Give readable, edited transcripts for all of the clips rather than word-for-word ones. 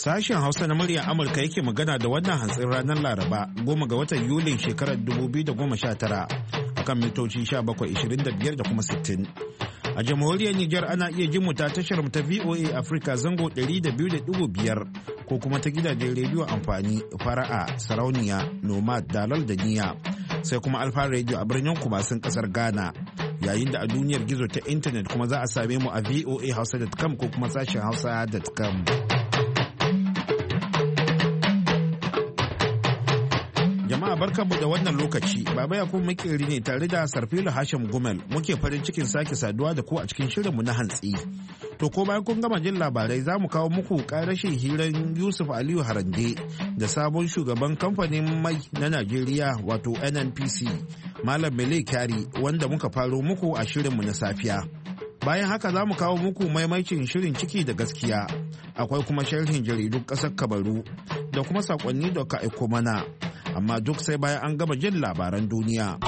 Sashen Hausa na muryar Amurka yake magana da wannan hantsin ranar Laraba 10 ga watan Yulin shekarar 2019 akan mitoci 1725 da kuma 60. A jamhuriyar Nijar ana iya jin mu ta tashar ta VOA Africa zango 200.5 ko kuma ta gidajen rediyo amfani fara'a, sarauniya, nomad, dalal da niya. Sai kuma Alfa Radio a birnin Kumasin kasar Ghana. Yayin da a duniyar gizo ta intanet kuma za a same mu a voahausa.com ko kuma sashen hausa.com. Jama'a barkanmu da wannan lokaci, Baba Yakubu Makeri ne tare da Sarfilu Hashim Gumel muke farin cikin sake saduwa da ku a cikin shirinmu na hantsi. To ko bayan kun gama jin labarai za mu kawo muku karashin hirar Yusuf Aliyu Harande da sabon shugaban kamfanin mai na Najeriya wato NNPC, Malam Mele Kyari wanda muka faro muku a shirinmu na safiya. Bayan haka za mu kawo muku maimaicin shirin ciki da gaskiya, akwai kuma sharhin jaridun ƙasar Kabaru da kuma saƙonni da ka aiko mana. Amma duk sai bayan an gama jin labaran duniya.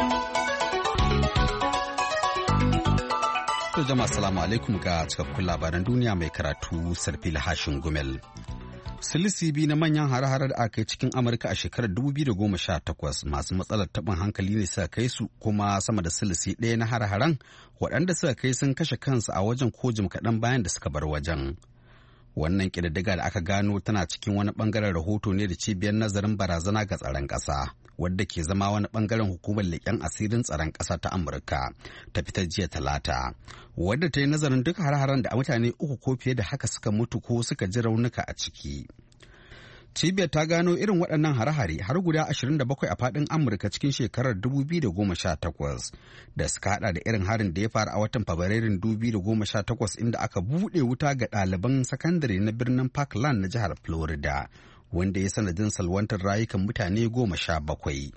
To jama'a assalamu alaikum ga cikakkun labaran duniya mai karatu Sarfil Hashin Gumel. Silisibi na manyan hare-hare da aka yi cikin Amurka a shekarar 2018 masu matsalar taɓin hankali ne suka kai su, kuma sama da silisi ɗaya na hare-haren waɗanda suka kai sun kashe kansu a wajen ko jim kaɗan bayan da suka bar wajen. Wannan ƙididdiga da aka gano tana cikin wani ɓangaren rahoto ne da cibiyar nazarin barazana ga tsaron ƙasa, wadda ke zama wani ɓangaren hukumar leƙen asirin tsaron ƙasa ta Amurka ta fitar jiya Talata, wadda ta yi nazarin duk har-haren da mutane uku ko fiye da haka suka mutu ko suka ji raunuka a ciki. Cibiyar ta gano irin waɗannan hare-hare har guda 27 a faɗin Amurka cikin shekarar 2018 da suka haɗa da irin harin da ya faru a watan Fabrairun 2018 inda aka buɗe wuta ga ɗaliban sakandare na birnin Parkland na jihar Florida, wanda ya sanadin salwantar rayukan mutane 17.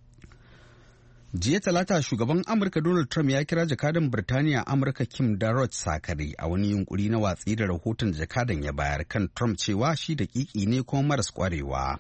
Jiya Talata shugaban Amurka Donald Trump ya kira jakadan Birtaniya Amurka Kim Darroch Sakari a wani yunkuri na watsi da rahoton jakadan ya bayar kan Trump cewa shi daƙiƙi ne kuma maras ƙwarewa.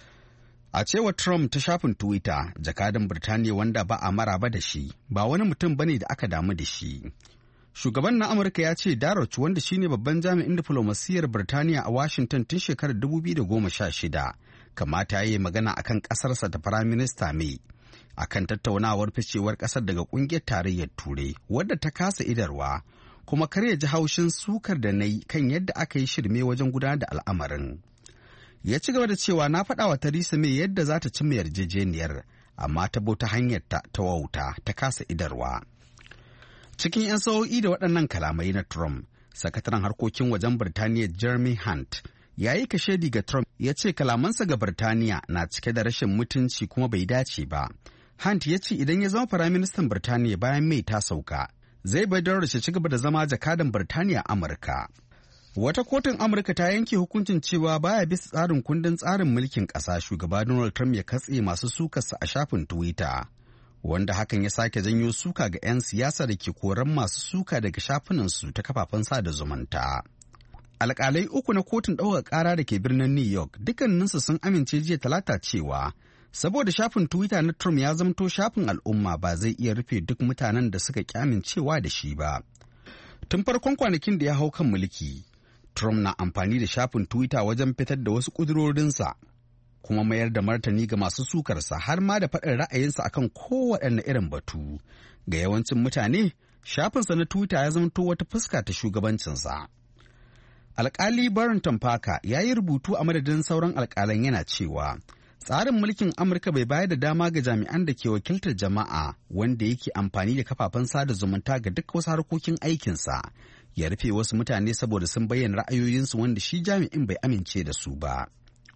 A cewa Trump ta shafin Twitter, jakadan Birtaniya wanda ba a maraba da shi ba wani mutum bane da aka damu da shi. Shugaban na Amurka ya ce Darroch, wanda shine babban jami'in diflomasiyyar Birtaniya a Washington tun shekarar 2016, kamata ya yi magana akan ƙasarsa da Firaminista May akan tattaunawar ficewar ƙasar daga ƙungiyar tarayyar Turai wadda ta kasa idarwa, kuma kar ya ji haushin sukar da na yi kan yadda aka yi shirme wajen gudanar da al'amarin. Ya ci gaba da cewa na faɗa wa Theresa May yadda za ta cimma yarjejeniyar, amma ta bauta hanyar ta wauta ta kasa idarwa. Cikin 'yan sa'o'i da waɗannan kalamai na Trump, sakataren harkokin wajen Birtaniya Jeremy Hunt ya yi kashedi ga Trump, ya ce kalamansa ga Birtaniya na cike da rashin mutunci kuma bai dace ba. Hunt ya ce idan ya zama Firaministan Birtaniya bayan May ta sauka, zai bai da ci gaba da zama jakadan Birtaniya Amurka. Wata kotun Amurka ta yanke hukuncin cewa baya bisa tsarin kundin tsarin mulkin ƙasa shugaba Donald Trump ya katse masu sukarsa a shafin Twitter, wanda hakan ya sake janyo suka ga 'yan siyasa da ke koran masu suka daga shafinansu ta kafafen sada zumunta. Alƙalai uku na kotun ɗaukar ƙara da ke birnin New York dukkaninsu sun amince jiya Talata cewa saboda shafin Twitter na Trump ya zamto shafin al'umma ba zai iya rufe duk mutanen da suka ƙi amincewa da shi ba. Tun farkon kwanakin da ya hau kan mulki, Trump na amfani da shafin Twitter wajen fitar da wasu ƙudurorinsa, kuma mayar da martani ga masu sukarsa har ma da faɗin ra'ayinsa akan kowaɗanne irin batu. Ga yawancin mutane, shafinsa na Twitter ya zamto wata fuska ta shugabancinsa. Alƙali Barrington Parker ya yi rubutu a madadin sauran alƙalan yana cewa tsarin mulkin Amurka bai bayar da dama ga jami'an da ke wakiltar jama'a wanda yake amfani da kafafen sada zumunta ga duk wasu harkokin aikinsa ya rufe wasu mutane saboda sun bayyana ra'ayoyinsu wanda shi jami'in bai amince da su ba.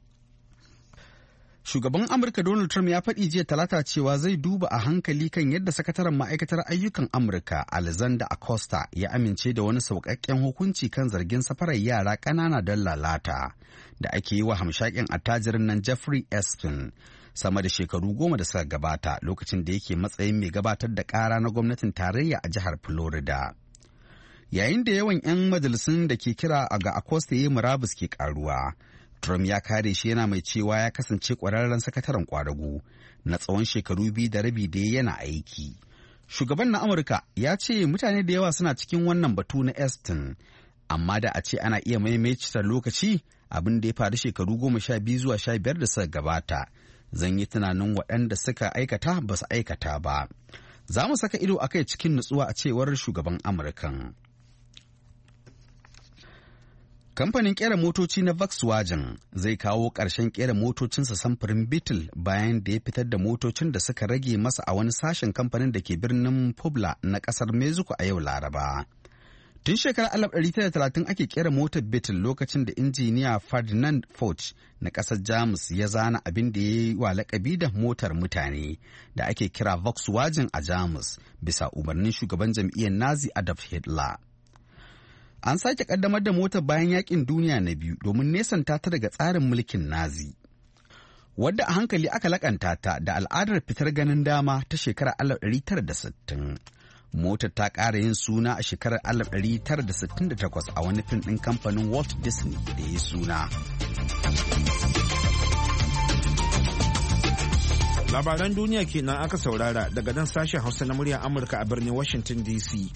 Shugaban Amurka Donald Trump ya faɗi jiya Talata cewa zai duba a hankali kan yadda sakataren ma'aikatar ayyukan Amurka Alexander Acosta ya amince da wani sauƙaƙƙen hukunci kan zargin safarar yara ƙanana don lalata da ake yi wa hamshakin attajirin nan Jeffrey Epstein sama da shekaru 10 da suka gabata lokacin da yake matsayin mai gabatar da ƙara na gwamnatin tarayya a jihar Florida. Yayin da yawan 'yan majalisun da ke kira ga Acosta ya yi murabus ke ƙaruwa, Trump ya kare shi yana mai cewa ya kasance ƙwararren sakataren ƙwadago na tsawon shekaru 2 da rabi da yana aiki. Shugaban na Amurka ya ce mutane da yawa suna cikin wannan batu na Epstein, amma da a ce ana iya maimaita lokaci abin da ya faru shekaru 12 zuwa 15 da suka gabata. Zan yi tunanin waɗanda suka aikata ba su aikata ba. Za mu saka ido a kai cikin nutsuwa a cewar shugaban Amurkan. Kamfanin kera motoci na Volkswagen zai kawo ƙarshen kera motocinsa samfurin Beetle bayan da ya fitar da motocin da suka rage masa a wani sashen kamfanin da ke birnin Puebla na ƙasar Mexico a yau Laraba. Tun shekarar 1930 ake kera motar Beetle lokacin da injiniya Ferdinand Porsche na ƙasar Jamus ya zana abin da ya yi wa lakabi da motar mutane da ake kira Volkswagen a Jamus bisa umarnin shugaban jam'iyyar Nazi Adolf Hitler. An sake kaddamar da motar bayan yakin duniya na biyu domin nesanta ta daga tsarin mulkin Nazi, wadda a hankali aka lakanta ta da al'adar fitar ganin dama ta shekarar 1960. Motar ta ƙara yin suna a shekarar 1968 a wani fim ɗin kamfanin Walt Disney da ya suna. Labaran duniya kenan aka saurara daga nan sashen Hausa na muryar Amurka a birnin Washington DC.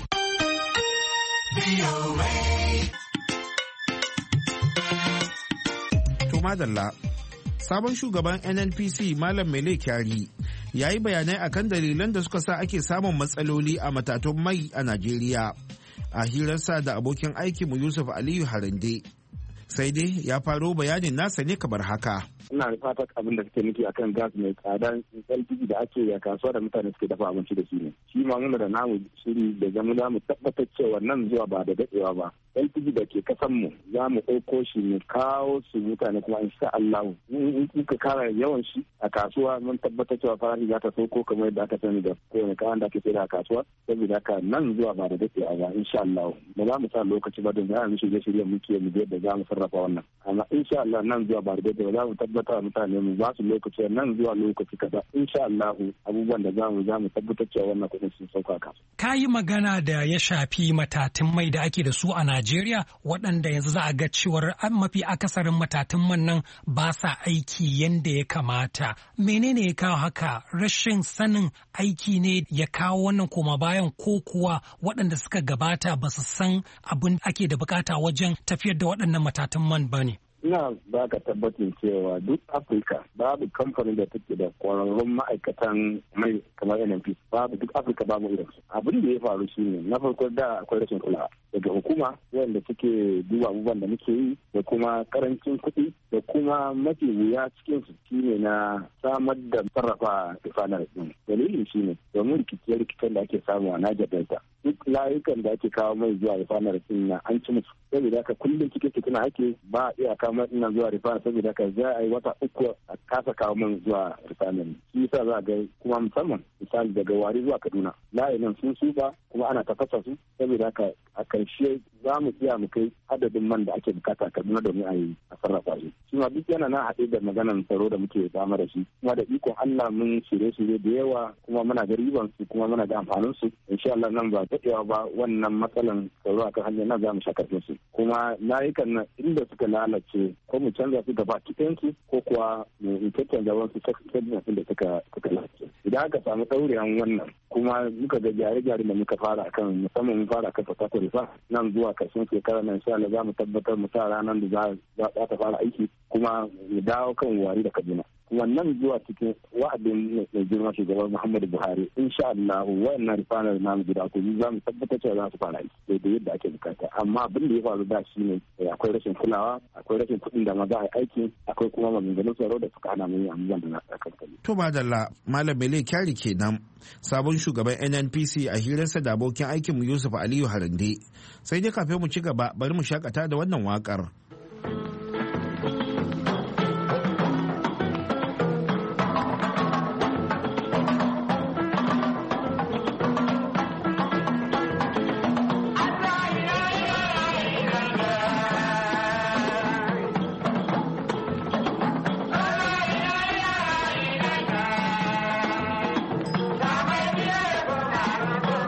To madalla, sabon shugaban NNPC Malam Mele Kyari ya yi bayanai akan dalilan da suka sa ake samun matsaloli a matatun mai a Najeriya a hirarsa da abokin aikinmu Yusuf Aliyu Harande. Sai dai ya faro bayanin nasa ne kamar haka. Ina da fatan abin da suke nufi akan gas mai tsada LPG da ake a kasuwa da mutane suke dafa abinci da shi ne. Shi ma muna da namu shiri da zamu za mu tabbatar cewa nan zuwa ba da daɗewa ba. LPG da ke kasan mu za mu ɗauko shi mu kawo su mutane kuma insha Allah in ka kara yawan shi a kasuwa mun tabbatar cewa farashi za ta sauko kamar yadda aka sani da kowane kayan da ake sayar a kasuwa saboda haka nan zuwa ba da daɗewa ba insha Allah ba za mu sa lokaci ba don za mu shirye muke mu yadda za mu sarrafa wannan amma insha Allah nan zuwa ba da daɗewa za mu tabbatar mutane mu ba su lokaci nan zuwa lokaci kaza insha Allah abubuwan da za mu tabbatar cewa wannan kuɗin sun sauka kasuwa. Ka yi magana da ya shafi matatun mai da ake da su a Najeriya waɗanda yanzu za a ga cewar mafi akasarin matatun man nan ba sa aiki yadda ya kamata. Menene ya kawo haka? Rashin sanin aiki ne ya kawo wannan koma bayan ko kuwa waɗanda suka gabata ba su san abin ake da bukata wajen tafiyar da waɗannan matatun man ba ne? Ina ba ka tabbacin cewa duk Afirka babu kamfanin da take da kwararrun ma'aikatan mai kamar NNP. Babu duk Afirka babu irin su. Abin da ya faru shi ne na farko da akwai rashin kulawa daga hukuma wanda suke duba abubuwan da muke yi da kuma karancin kuɗi da kuma mafi wuya cikin su shine na samar da sarrafa refinery din. Dalilin shine domin rikice-rikicen da ake samu a Niger Delta. Duk layukan da ake kawo mai zuwa refinery din na an ci musu. Saboda haka kullum cikin fitina ake ba iya kamar ina zuwa refinery saboda haka za a yi wata uku a kasa kawo man zuwa refinery. Shi yasa za a ga kuma musamman misali daga Wari zuwa Kaduna layi nan sun suba kuma ana tafasa su saboda haka a karshe za mu iya mu kai adadin man da ake bukata a Kaduna domin a yi a sarrafa shi. Shi ma duk yana na haɗe da maganan tsaro da muke fama da shi kuma da ikon Allah mun shirye-shirye da yawa kuma muna da riban su kuma muna da amfanin su insha Allah nan ba daɗewa ba wannan matsalan tsaro akan hanyar nan za mu shakarfe su kuma layukan nan inda suka lalace ko mu canza su gaba kitansu ko kuwa mu canza wasu segment da suka lalace idan aka samu ɗaurewan wannan kuma muka ga gyare-gyare da muka fara akan musamman mun fara akan fatakuri fa nan zuwa karshen shekara nan insha Allah za mu tabbatar mu sa ranar da za ta fara aiki kuma mu dawo kan Wari da Kaduna kuma nan zuwa cikin wa'adin mai girma shugaban Muhammadu Buhari insha Allah wayannan refinery namu guda ko za mu tabbatar cewa za su fara aiki da yadda ake bukata amma abin da ya faru da shi ne akwai rashin kulawa akwai rashin kuɗin da ma za a yi aiki akwai kuma maganganun tsaro da suka hana mu yin abubuwan da na kankani. To madalla Malam Mele Kyari kenan sabon shugaban NNPC a hirarsa da abokin aikinmu Yusuf Aliyu Harande sai dai kafin mu ci gaba bari mu shakata da wannan wakar.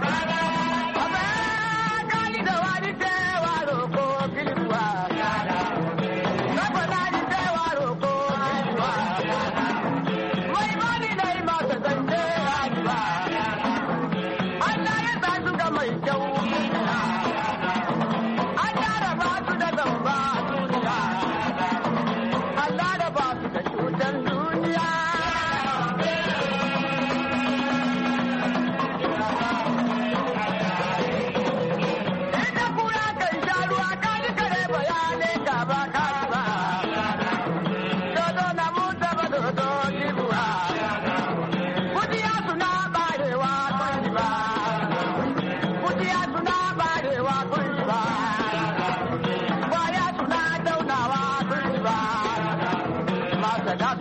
Yara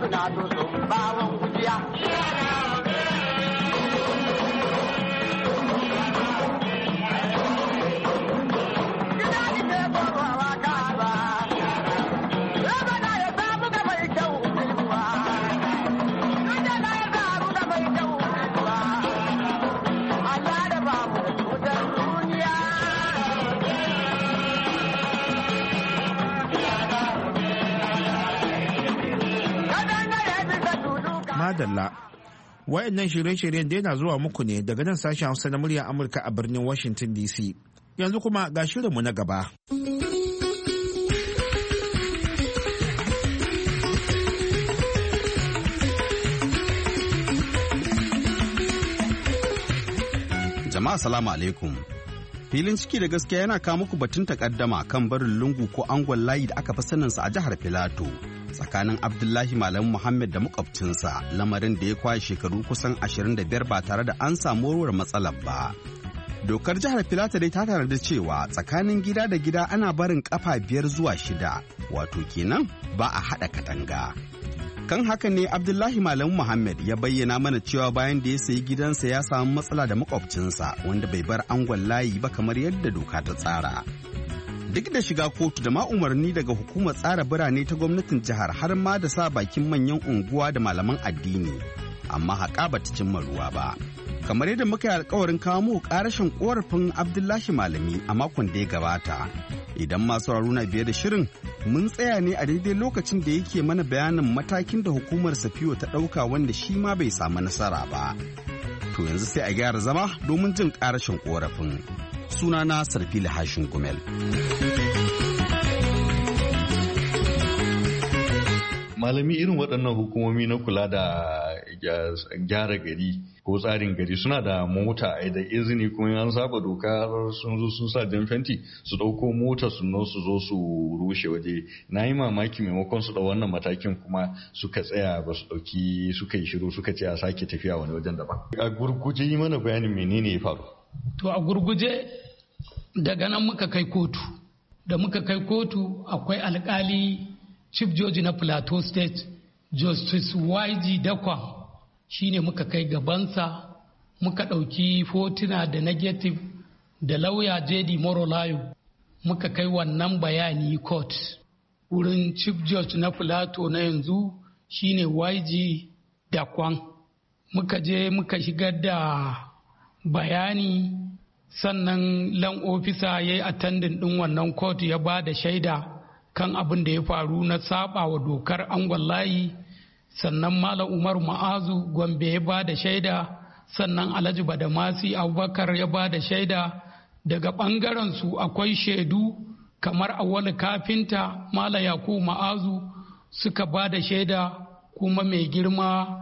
suna doso bawon kujiya. Madalla. Wayannan shirye-shiryen da yana zuwa muku ne daga nan sashen Hausa na muryar Amurka a birnin Washington DC. Yanzu kuma ga shirinmu na gaba. Jama'a salamu alaikum. Filin ciki da gaskiya yana kawo muku batun takaddama kan barin lungu ko angon layi da aka fi saninsa a jihar Filato. Tsakanin Abdullahi Malam Muhammad da makwabcinsa, lamarin da ya kwashe shekaru kusan 25 ba tare da an samu warware matsalar ba. Dokar jihar Filato dai ta tanadi cewa tsakanin gida da gida ana barin kafa 5 zuwa 6, wato kenan ba a haɗa katanga. Kan haka ne Abdullahi Malam Muhammad ya bayyana mana cewa bayan da ya sayi gidansa ya samu matsala da makwabcinsa wanda bai bar angon layi ba kamar yadda doka ta tsara. Duk da shiga kotu da ma umarni daga hukumar tsara birane ta gwamnatin jihar har ma da sa bakin manyan unguwa da malaman addini, amma haƙa ba ta cimma ruwa ba. Kamar yadda muka yi alkawarin kawo mu ƙarashin ƙorafin Abdullahi Malami a makon da ya gabata. Idan masu na biye da shirin, mun tsaya ne a daidai lokacin da yake mana bayanin matakin da hukumar Safiyo ta ɗauka wanda shi ma bai samu nasara ba. To yanzu sai a gyara zama domin jin ƙarashin ƙorafin. Sunana Sarfili Hashin Gumel. Malami, irin waɗannan hukumomi na kula da gyara gari ko tsarin gari suna da mota a da izini, kuma an saba doka sun zo sun sa jan fenti su ɗauko mota su zo su rushe waje. Na yi mamaki maimakon su da wannan matakin kuma suka tsaya ba su ɗauki, suka yi shiru suka ce a sake tafiya wani wajen daban. A gurguje yi mana bayanin menene ya faru. To a gurguje daga nan muka kai kotu. Da muka kai kotu akwai alkali Chief Judge na Plateau State, Justice YG Dakwa, shi ne muka kai gabansa, muka ɗauki fotuna da negative da lauya JD Morolayo, muka kai wannan bayani court. Wurin Chief Judge na Plateau na yanzu shi ne YG Dakwan. Muka je muka shigar da bayani, sannan lan ofisa ya yi attending ɗin wannan court ya ba da shaida kan abin da ya faru na saba wa dokar angon layi. Sannan Malam Umar Ma'azu Gombe ya ba da shaida, sannan Alhaji Badamasi Abubakar ya ba da shaida. Daga ɓangaren su akwai shaidu kamar Awali Kafinta, Malam Yakubu Ma'azu suka ba da shaida, kuma mai girma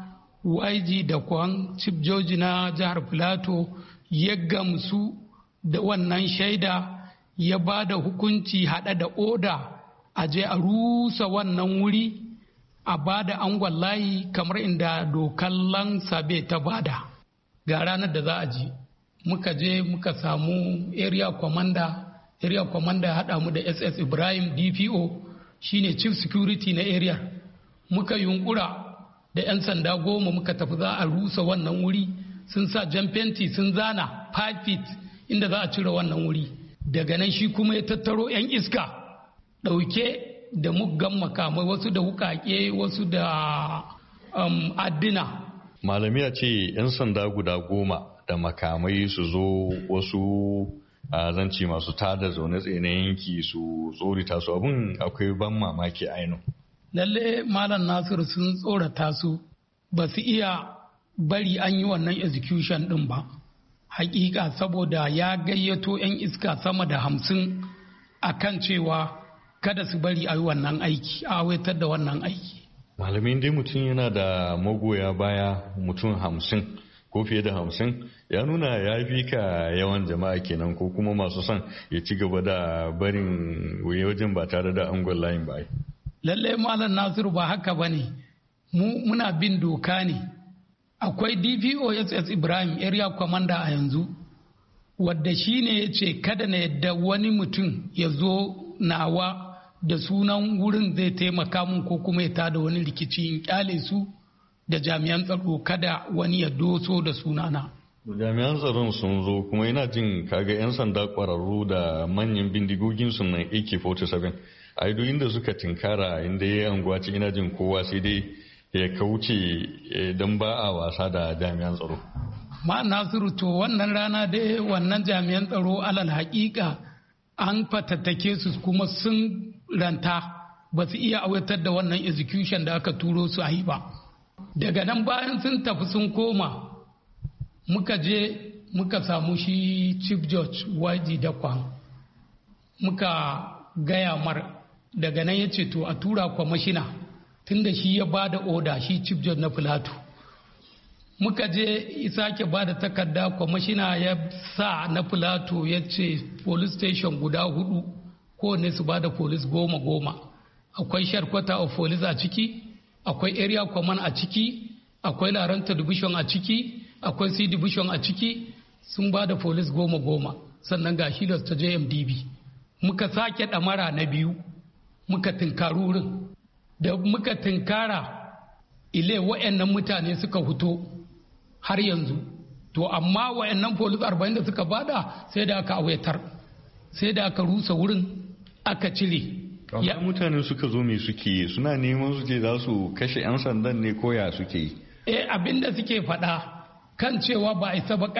YG da kwan Chief Judge na jihar Filato ya gamsu da wannan shaida, ya ba da hukunci haɗe da oda a je a rusa wannan wuri, a bada angon layi kamar inda dokar Lansabe ta bada. Ga ranar da za a ji muka je muka samu area commander ya haɗa mu da SS Ibrahim DPO, shine chief security na area. Muka yunkura da 'yan sanda 10 muka tafi za a rusa wannan wuri, sun sa jan fenti sun zana 5 feet inda za a cire wannan wuri. Daga nan shi kuma ya tattaro 'yan iska ɗauke da muggan makamai, wasu da wukake, wasu da addina. Malami ya ce 'yan sanda guda 10 da makamai su zo, wasu zanci masu tada zaune tsaye na yanki su tsorita su, abin akwai ban mamaki aino. Lalle Malam Nasiru sun tsorata su, ba su iya bari an yi wannan execution din ba. Hakika saboda ya gayyato 'yan iska sama da 50 akan cewa kada su bari a yi wannan aiki, a waitar da wannan aiki. Malamin dai mutum yana da magoya baya mutum 50 ko fiye da 50, ya nuna ya fi ka yawan jama'a kenan, ko kuma masu son ya ci gaba da barin wajen ba tare da angon layin ba. Lallai Malam Nasiru ba haka ba ne, muna bin doka ne. Akwai DPO Ibrahim area commander a yanzu, wadda shi ne ya ce kada na yadda wani mutum ya zo nawa da sunan wurin zai taimaka mun ko kuma ya tada wani rikici in kyale su da jami'an tsaro kada wani ya doso da sunana. Jami'an tsaron sun zo kuma yana jin kaga 'yan sanda kwararru da manyan bindigogin su nan AK-47 a duk inda suka tinkara inda ya yi anguwa ce ina jin kowa sai dai ya kauce don ba a wasa da jami'an tsaro. Ma Nasiru to wannan rana dai wannan jami'an tsaro alal haƙiƙa an fatattake su kuma sun ranta ba su iya aiwatar da wannan execution da aka turo su a yi ba. Daga nan bayan sun tafi sun koma muka je muka samu shi Chief Judge YG Dakwan muka gaya mar daga nan ya ce to a tura kwamashina tunda shi ya ba da oda shi Chief Judge na Filato. Muka je sake ba da takarda kwamashina ya sa na Filato ya ce police station guda 4 kowane su ba da police 10. Akwai sharkwata of police a ciki, akwai area command a ciki, akwai laranta division a ciki, akwai C division a ciki, sun ba da police 10. Sannan ga shi ta JMDB. Muka sake ɗamara na biyu, muka tinkari wurin. Da muka tinkara ile wa'annan mutane suka fito har yanzu. To amma wa'annan police 40 da suka bada sai da aka awatar, sai da aka rusa wurin aka cire. Amma mutane suka zo me suke suna neman su ce za su kashe 'yan sandan ne ko ya suke yi? Abinda suke faɗa kan cewa ba a isa ba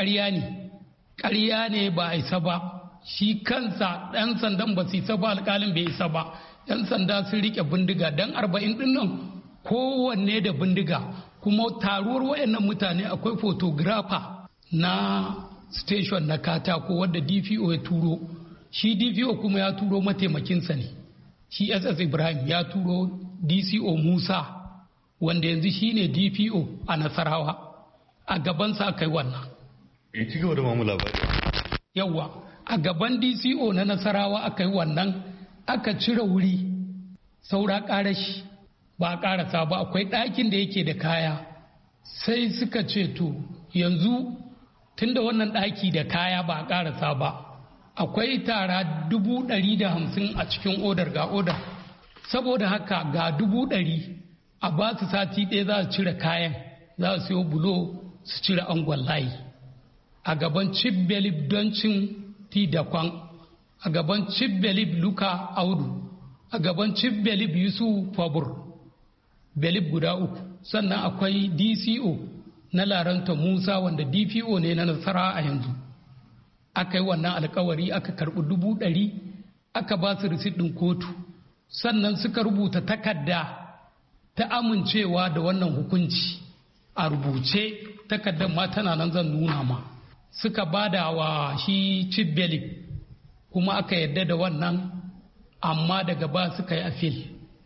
ƙarya ne ba a isa ba. Shi kansa ɗan sandan ba su isa ba, alƙalin bai isa ba. 'Yan sanda sun rike bindiga dan 40 ɗin nan kowanne da bindiga, kuma taruwar wayannan mutane akwai photographer na station na katako wadda DPO ya turo. Shi DPO kuma ya turo mataimakinsa ne, shi SS Ibrahim ya turo DCO Musa wanda yanzu shi ne DPO a Nasarawa. A gabansa aka yi wannan. Ci gaba da mamu labari. Yawwa, a gaban DCO na Nasarawa aka yi wannan, aka cire wuri saura ƙarashi ba a ƙarasa ba, akwai ɗakin da yake da kaya. Sai suka ce to yanzu tunda wannan ɗaki da kaya ba a ƙarasa ba, akwai tara 150 a cikin odar ga odar, saboda haka ga 100 a ba su sati ɗaya za su cire kayan, za su siyo bulo su cire angon layi a gaban Chief Belib Doncin T. Dakwan, a gaban Chief Belib Luka Audu, a gaban Chief Belib Yusuf Fabur, Belib guda 3, sannan akwai DCO na Laranta Musa wanda DPO ne na Nasara a yanzu. Aka yi wannan alkawari aka karɓi 100,000 aka ba su risit ɗin kotu, sannan suka rubuta takarda ta amincewa da wannan hukunci a rubuce. Takardar ma tana nan zan nuna ma. Suka bada wa shi Chief Belib kuma aka yarda da wannan, amma daga ba suka yi afil.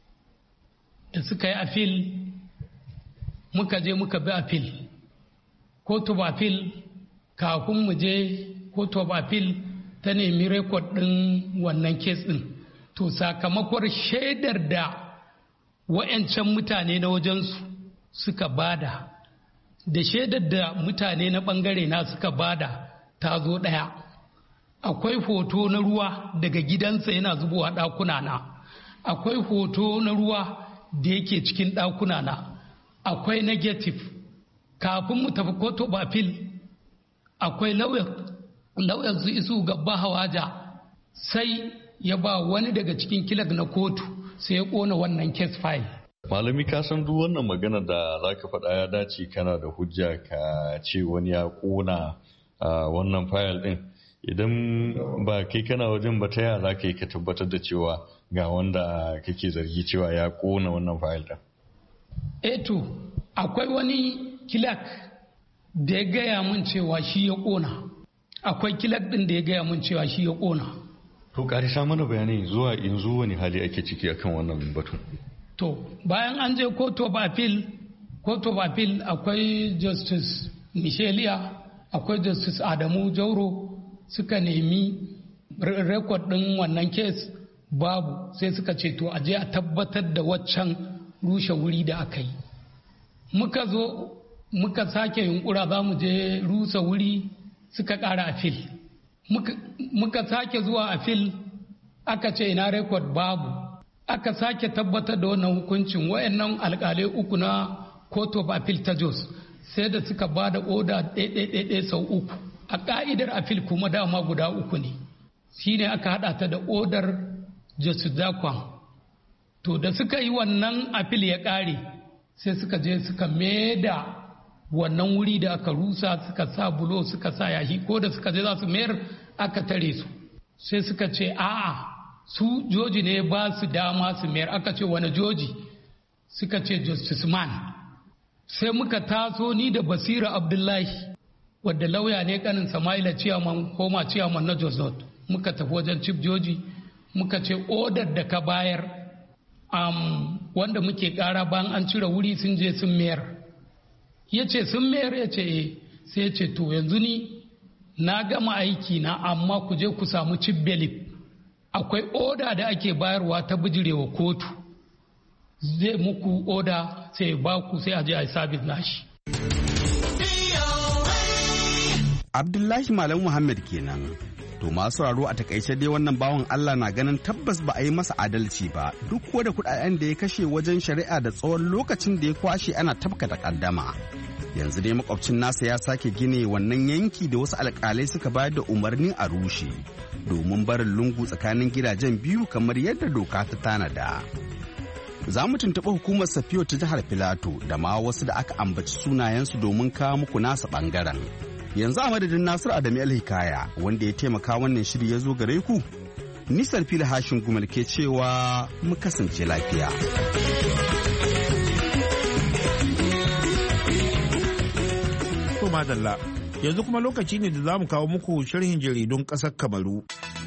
Da suka yi afil muka je muka bi afil. Court of Appeal kafin mu je Court of Appeal ta nemi rekod ɗin wannan kes ɗin. To sakamakon shaidar da wa'yancan mutane na wajensu suka bada da shaidar da mutane na ɓangare na suka bada ta zo ɗaya. Akwai hoto na ruwa daga gidansa yana zubowa ɗakuna na, akwai hoto na ruwa da yake cikin ɗakuna na, akwai negative. Kafin mu tafi Court of Appeal akwai lauyan su Isu Gabba Hawaja sai ya ba wani daga cikin kilag na kotu sai ya kona wannan case file. Malami ka san duk wannan magana da za ka faɗa ya dace kana da hujja ka ce wani ya kona wannan file ɗin. Idan ba kai kana wajen ba ta yaya za ka yi ka tabbatar da cewa ga wanda kake zargi cewa ya kona wannan file ɗin? Eto akwai wani kilak da ya gaya min cewa shi ya kona. Akwai kilak ɗin da ya gaya min cewa shi ya kona. To ƙarisa mana bayanai zuwa yanzu wani hali ake ciki akan wannan batun. To bayan an je Court of Appeal akwai Justice Michelia, akwai Justice Adamu Jauro suka nemi rekod ɗin wannan kes babu, sai suka ce to aje a tabbatar da waccan rushe wuri da aka yi. Muka zo muka sake yunkura za mu je rusa wuri suka ƙara afil. Muka sake zuwa afil aka ce ina rekod babu, aka sake tabbatar da wannan hukuncin wayannan alƙalai uku na Court of Appeal ta Jos sai da suka ba da oda ɗaiɗaiɗaiɗai sau uku. A ƙa'idar appeal kuma dama guda uku ne, shi ne aka haɗa ta da odar Justice Zakwan. To da suka yi wannan appeal ya ƙare sai suka je suka maida wannan wuri da aka rusa, suka sa bulo, suka sa yashi, ko da suka je za su mayar aka tare su. Sai suka ce a'a su joji ne ba su dama su mayar. Aka ce wani joji? Suka ce Justice Man. Sai muka taso ni da Basira Abdullahi wadda lauya ne kanin Samaila ciyaman koma ciyaman na Jos North, muka tafi wajen chief joji muka ce odar da ka bayar wanda muke kara bayan an cire wuri sun je sun mayar. Ya ce sun mayar? Ya ce sai ya ce to yanzu ni na gama aiki na, amma ku je ku samu chief bailiff, akwai oda da ake bayarwa ta bijirewa kotu, zai muku oda sai ba ku sai a je a yi sabis nashi. Abdullahi Malam Muhammad kenan. To masu sauraro a takaice dai wannan bawan Allah na ganin tabbas ba a yi masa adalci ba, duk da kudaden da ya kashe wajen shari'a da tsawon lokacin da ya kwashe ana tafka takaddama. Yanzu dai makwabcin nasa ya sake gine wannan yanki da wasu alkalai suka bayar da umarni a rushe domin barin lungu tsakanin gidajen biyu kamar yadda doka ta tanada. Za mu tuntuɓi hukumar Safiyo ta jihar Filato da ma wasu da aka ambaci sunayensu domin kawo muku nasa ɓangaren. Yanzu a madadin Nasiru Adamu Alhikaya wanda ya taimaka wannan shiri ya zo gare ku, Nisar Fili Hashin Gumal ke cewa mu kasance lafiya. To madalla, yanzu kuma lokaci ne da za mu kawo muku sharhin jaridun ƙasar Kamaru.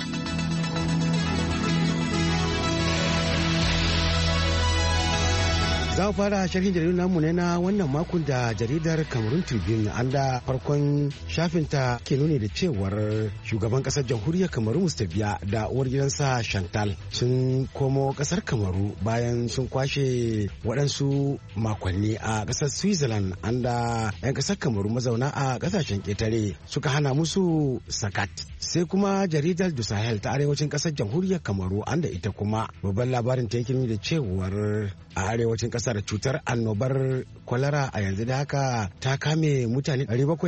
Za mu fara sharhin jaridar namu ne na wannan makon da jaridar Cameroon Tribune, an da farkon shafinta ke nuni da cewar shugaban kasar jamhuriyar Kamaru Mustabiya da uwar gidansa Chantal sun komo kasar Kamaru bayan sun kwashe waɗansu makonni a kasar Switzerland, an da 'yan kasar Kamaru mazauna a kasashen ƙetare suka hana musu sakat. Sai kuma jaridar Du Sahel ta arewacin kasar jamhuriyar Kamaru, an da ita kuma babban labarin ta yake nuni da cewar a arewacin kasar cutar annobar kwalara a yanzu da haka ta kame mutane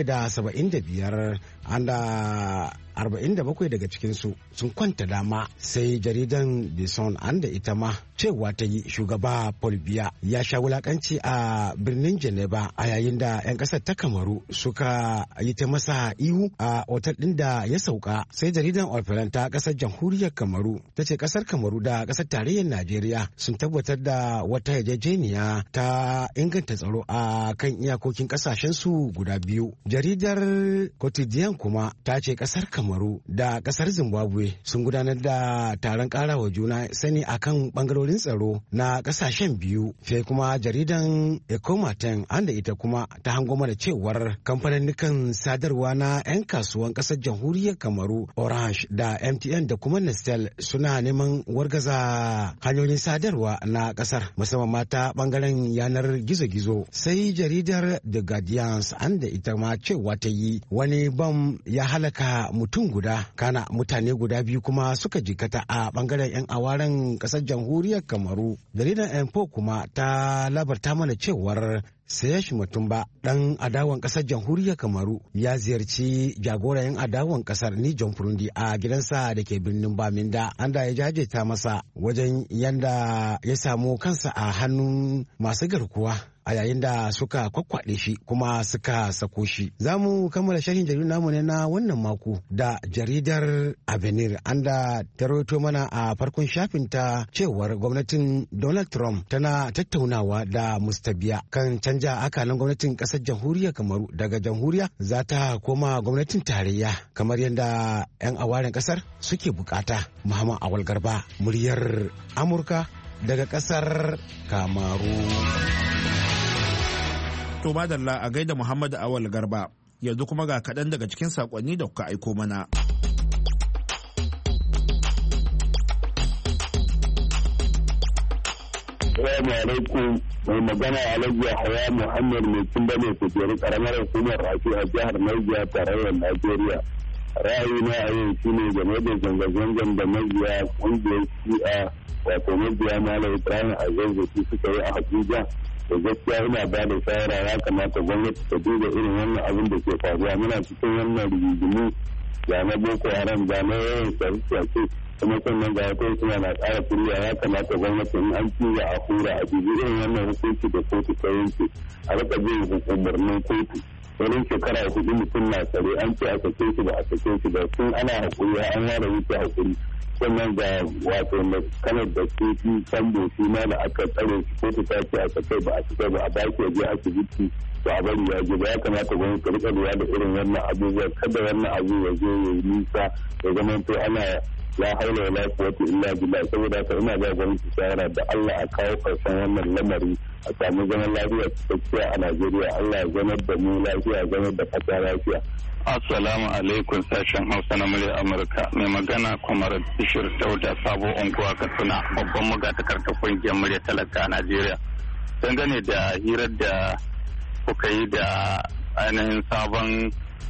775, an da 47 daga cikinsu sun kwanta dama. Sai jaridan The Sun, an da ita ma cewa ta yi shugaba Paul Biya ya sha wulakanci a birnin Geneva a yayin da 'yan kasar ta Kamaru suka yi ta masa ihu a otal ɗin da ya sauka. Sai jaridan Orphelan ta kasar jamhuriyar Kamaru ta ce kasar Kamaru da kasar tarayyar Najeriya sun tabbatar da wata yarjejeniya ta inganta tsaro a kan iyakokin kasashen su guda biyu. Jaridar Quotidien kuma ta ce kasar Kamaru da kasar Zimbabwe sun gudanar da taron karawa juna sani akan bangarorin tsaro na kasashen biyu. Sai kuma jaridan Ecomaten, an da ita kuma ta hango mana cewar kamfanin sadarwa na 'yan kasuwan kasar jamhuriyar Kamaru Orange da MTN da kuma Nestel suna neman wargaza hanyoyin sadarwa na kasar, musamman mata bangaren yanar gizo-gizo. Sai jaridar The Guardians, an da ita ma cewa ta yi wani bam ya halaka mutum guda, kana mutane guda biyu kuma suka jikata a bangaren 'yan awaren kasar jamhuriyar Kamaru. Jaridar Info kuma ta labarta mana cewar Sayash Mutumba, ɗan adawan ƙasar jamhuriyar Kamaru, ya ziyarci jagoran adawan ƙasar ni John Furundi a gidansa da ke birnin Baminda, an da ya jajeta masa wajen yanda ya samu kansa a hannun masu garkuwa a yayin da suka kwakwaɗe shi kuma suka sako shi. Za mu kammala sharhin jaridar namu ne na wannan mako da jaridar Avenir, an da ta rawaito mana a farkon shafin ta cewar gwamnatin Donald Trump tana tattaunawa da Mustabiya kan canja akalan gwamnatin ƙasar jamhuriyar Kamaru daga jamhuriya za ta koma gwamnatin tarayya kamar yadda 'yan awaren ƙasar suke bukata. Muhammad Awal Garba, muryar Amurka daga ƙasar Kamaru. To madalla a gaida Muhammad Awal Garba, yanzu kuma ga kaɗan daga cikin saƙonni da kuka aiko mana. Assalamu alaikum, mai magana Alhaji Haya Muhammad mai tunda mai kujeru karamar hukumar Rafi a jihar Niger tarayyar Najeriya. ra'ayi na a yau shine game da zanga-zangan da mabiya ƙungiyar shi'a wato mabiya malam Ibrahim Azazzaki suka yi a Abuja. Da gaskiya ina ba da shawara ya kamata gwamnati ta duba irin wannan abin da ke faruwa. Muna cikin wannan rigingimu ga na Boko Haram ga na yawan shafi kuma sannan ga wata suna na ƙara kuriya. Ya kamata gwamnati in an ciza a hura a dubi irin wannan hukunci da kotu ta yanke a rika bin umarnin kotu. Wurin shekara 4 mutum na tsare an ce a sake shi ba a sake shi ba tun ana haƙuri an ware wuce haƙuri. Sannan ga wato kanar da kofi sambo shi ma da aka tsare shi kotu ta ce a sakai ba a sakai ba a baki je asibiti ba a bari ya je ba. Ya kamata gwamnati ta rika lura da irin wannan abubuwa kada wannan abu ya zo ya yi nisa ya zama to ana la haula wala quwwata illa billah. Saboda haka ina ga gwamnati shawara da Allah a kawo karshen wannan lamari a samu zaman lafiya cikakkiya a Najeriya. Allah ya zama da mu lafiya zama da kasa lafiya. Assalamu alaikum sashen Hausa na murya Amurka. Mai magana Kwamar Bishir Dauda Sabo Unguwa Katsina babban magatakardar kungiyar murya talaka a Najeriya. Dangane da hirar da kuka yi da ainihin sabon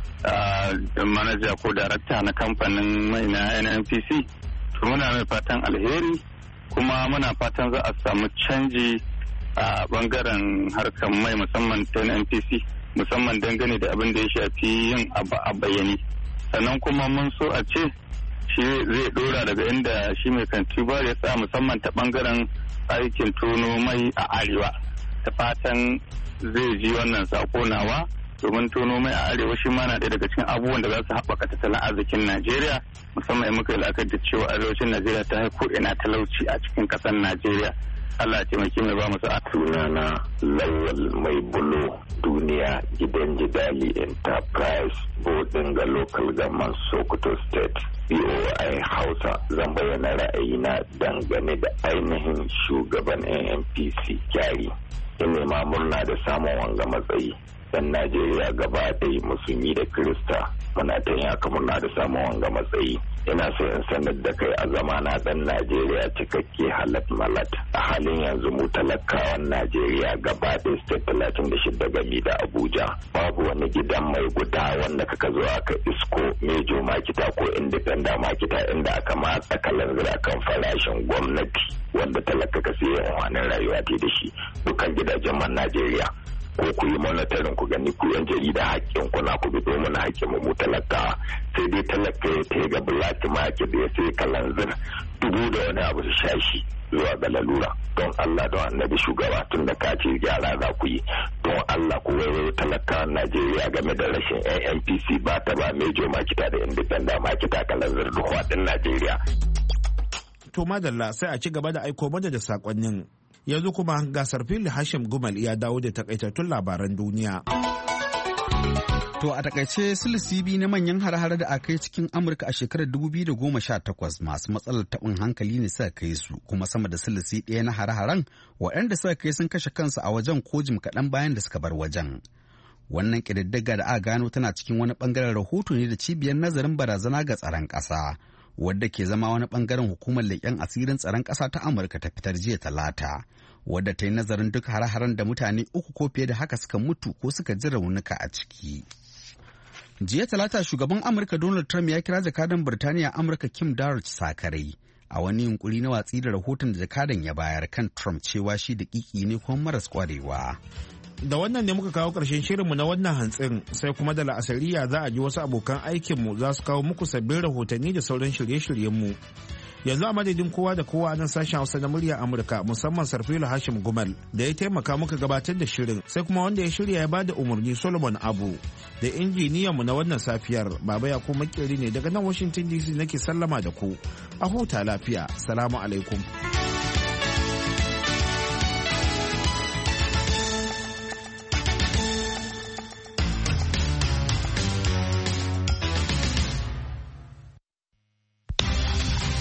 manaja ko darakta na kamfanin mai na NNPC, to muna mai fatan alheri kuma muna fatan za a samu canji a bangaren harkar mai musamman ta NNPC, musamman dangane da abin da ya shafi yin abu a bayani. Sannan kuma mun so a ce shi zai dora daga inda shi mai kanti ba ya sa musamman ta bangaren aikin tono mai a arewa. Ta fatan zai ji wannan sako nawa domin tono mai a arewa shi ma na ɗaya daga cikin abubuwan da za su haɓaka tattalin arzikin Najeriya, musamman in muka yi la'akari da cewa arewacin Najeriya ta haiko ina talauci a cikin ƙasar Najeriya. Allah ya taimake mai ba mu sa'a. Sunana Lawal Mai Bulo Duniya Gidan Jidali Enterprise Bodinga Local Government Sokoto State BOI Hausa. Zan bayyana ra'ayina dangane da ainihin shugaban NNPC Kyari. Ina ma murna da samun wanga matsayi. Dan Najeriya gaba ɗaya musulmi da Kirista muna ta yin haka murna da samun wanga matsayi. Ina so in sanar da kai a zamana dan Najeriya cikakke halat malat. A halin yanzu mu talakawan Najeriya gaba ɗaya state 36 gami da Abuja. Babu wani gidan mai guda wanda kaka zo aka isko mejo makita ko independent makita inda aka matsa kalanzir kan farashin gwamnati wanda talaka ka siya wani rayuwa ta da shi. Dukkan gidajen man Najeriya ko ku yi monitoring ku gani ku yan jarida hakkin ku na ku bi domin hakkin mu talaka. Sai dai talaka ya ta ga black market ya sai kalanzir 1000 da wani abu su shashi zuwa ga lalura. Don Allah don annabi shugaba tun da ka ce gyara za ku yi don Allah ku waiwayo talakawan Najeriya game da rashin NNPC ba ta ba mejo makita da independent makita kalanzir duk wadin Najeriya. To madalla sai a ci gaba da aiko mana da sakonnin. Yanzu kuma gasar fili Hashim Gumal ya dawo da takaitattun labaran duniya. To a takaice silisibi na manyan hare-hare da aka yi cikin Amurka a shekarar 2018 masu matsalar taɓin hankali ne suka kai su, kuma sama da silisi ɗaya na hare-haren waɗanda suka kai sun kashe kansu a wajen ko jim kaɗan bayan da suka bar wajen. Wannan ƙididdiga da aka gano tana cikin wani ɓangaren rahoto ne da cibiyar nazarin barazana ga tsaron ƙasa, wadda ke zama wani ɓangaren hukumar leƙen asirin tsaron ƙasa ta Amurka ta fitar jiya Talata, wadda ta yi nazarin duk hare-haren da mutane 3 ko fiye da haka suka mutu ko suka ji raunuka a ciki. Jiya Talata shugaban Amurka Donald Trump ya kira jakadan Birtaniya Amurka Kim Darroch sakarai a wani yunkuri na watsi da rahoton da jakadan ya bayar kan Trump cewa shi daƙiƙi ne kuma maras ƙwarewa. Da wannan ne muka kawo ƙarshen shirinmu na wannan hantsin, sai kuma da la'asariya za a ji wasu abokan aikinmu za su kawo muku sabbin rahotanni da sauran shirye-shiryenmu. Yanzu a madadin kowa da kowa a nan sashen Hausa na murya Amurka, musamman Sarfilu Hashim Gumal da ya taimaka muka gabatar da shirin, sai kuma wanda ya shirya ya bada umarni Solomon Abu da injiniyanmu na wannan safiyar Baba Yakubu Makeri ne daga nan Washington DC nake sallama da ku. A huta lafiya. Salamu alaikum.